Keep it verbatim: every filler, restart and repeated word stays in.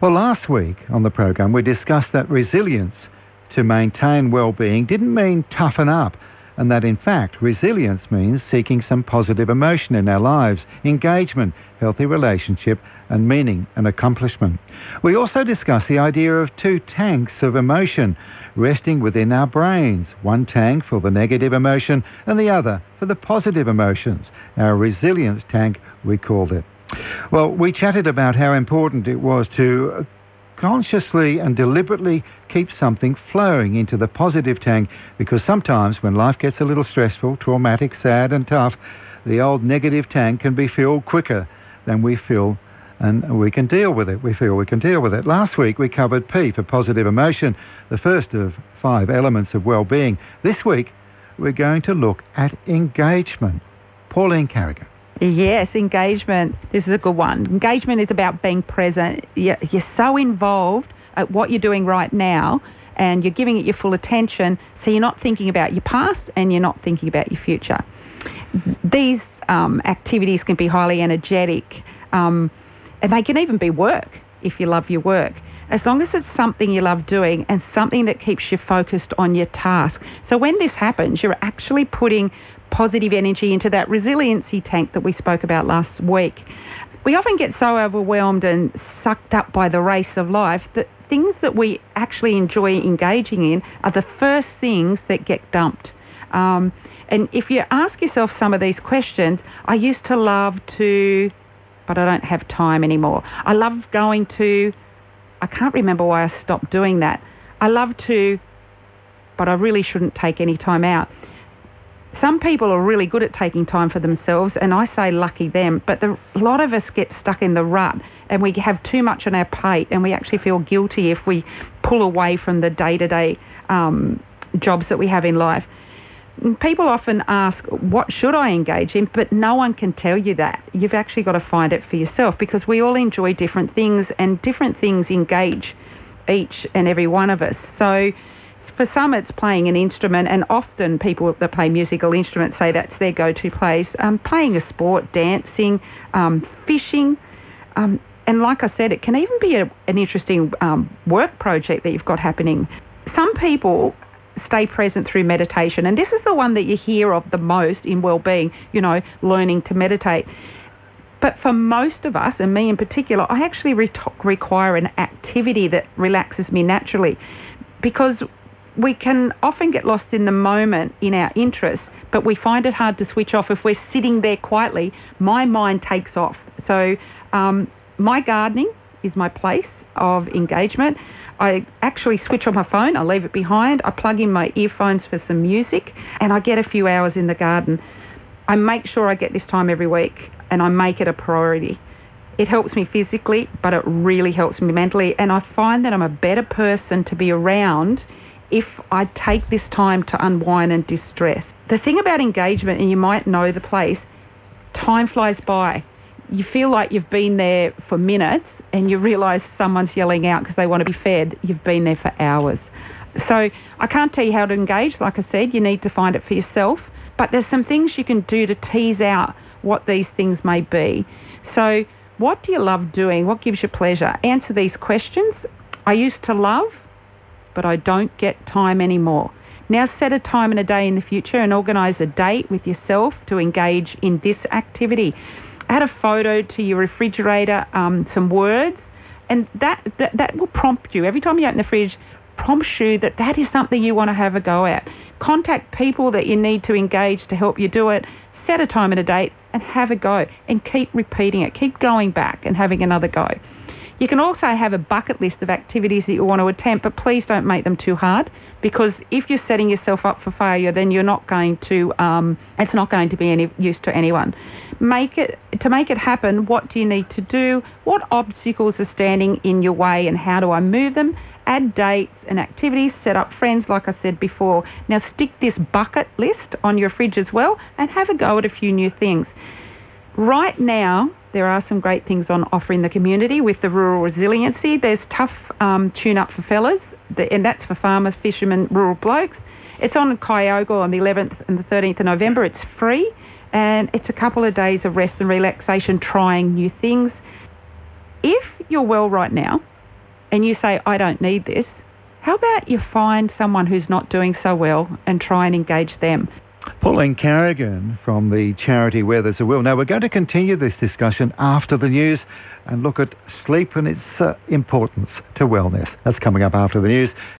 Well, last week on the program we discussed that resilience to maintain well-being didn't mean toughen up, and that in fact resilience means seeking some positive emotion in our lives, engagement, healthy relationship and meaning and accomplishment. We also discussed the idea of two tanks of emotion resting within our brains, one tank for the negative emotion and the other for the positive emotions. Our resilience tank, we called it. Well, we chatted about how important it was to consciously and deliberately keep something flowing into the positive tank, because sometimes when life gets a little stressful, traumatic, sad and tough, the old negative tank can be filled quicker than we feel, and we can deal with it. We feel we can deal with it. Last week we covered P for positive emotion, the first of five elements of well-being. This week we're going to look at engagement. Pauline Carrigan. Yes, engagement. This is a good one. Engagement is about being present. You're, you're so involved at what you're doing right now, and you're giving it your full attention, so you're not thinking about your past and you're not thinking about your future. These um, activities can be highly energetic, um, and they can even be work if you love your work, as long as it's something you love doing and something that keeps you focused on your task. So when this happens, you're actually putting positive energy into that resiliency tank that we spoke about last week. We often get so overwhelmed and sucked up by the race of life that things that we actually enjoy engaging in are the first things that get dumped. Um, and if you ask yourself some of these questions, I used to love to, but I don't have time anymore. I love going to, I can't remember why I stopped doing that. I love to, but I really shouldn't take any time out. Some people are really good at taking time for themselves, and I say lucky them, but the, a lot of us get stuck in the rut and we have too much on our plate, and we actually feel guilty if we pull away from the day-to-day um, jobs that we have in life. And people often ask, what should I engage in? But no one can tell you that. You've actually got to find it for yourself, because we all enjoy different things, and different things engage each and every one of us. So for some, it's playing an instrument, and often people that play musical instruments say that's their go-to place. Um, playing a sport, dancing, um, fishing, um, and like I said, it can even be a, an interesting um, work project that you've got happening. Some people stay present through meditation, and this is the one that you hear of the most in well-being, you know, learning to meditate. But for most of us, and me in particular, I actually re- require an activity that relaxes me naturally, because we can often get lost in the moment in our interests, but we find it hard to switch off. If we're sitting there quietly, my mind takes off. So um, my gardening is my place of engagement. I actually switch on my phone, I leave it behind, I plug in my earphones for some music, and I get a few hours in the garden. I make sure I get this time every week, and I make it a priority. It helps me physically, but it really helps me mentally, and I find that I'm a better person to be around if I take this time to unwind and distress. The thing about engagement, and you might know the place, time flies by. You feel like you've been there for minutes and you realise someone's yelling out because they want to be fed. You've been there for hours. So I can't tell you how to engage. Like I said, you need to find it for yourself. But there's some things you can do to tease out what these things may be. So what do you love doing? What gives you pleasure? Answer these questions. I used to love, but I don't get time anymore. Now set a time and a day in the future and organise a date with yourself to engage in this activity. Add a photo to your refrigerator, um, some words, and that, that that will prompt you. Every time you open the fridge, prompts you that that is something you want to have a go at. Contact people that you need to engage to help you do it. Set a time and a date and have a go, and keep repeating it. Keep going back and having another go. You can also have a bucket list of activities that you want to attempt, but please don't make them too hard, because if you're setting yourself up for failure, then you're not going to, um, it's not going to be any use to anyone. Make it, to make it happen, what do you need to do? What obstacles are standing in your way, and how do I move them? Add dates and activities, set up friends, like I said before. Now stick this bucket list on your fridge as well, and have a go at a few new things. Right now, there are some great things on offer in the community with the rural resiliency. There's Tough um, Tune-Up for Fellas, and that's for farmers, fishermen, rural blokes. It's on Kyogle on the eleventh and the thirteenth of November. It's free, and it's a couple of days of rest and relaxation, trying new things. If you're well right now, and you say, I don't need this, how about you find someone who's not doing so well and try and engage them? Pauline Carrigan from the charity Where There's a Will. Now, we're going to continue this discussion after the news and look at sleep and its uh, importance to wellness. That's coming up after the news.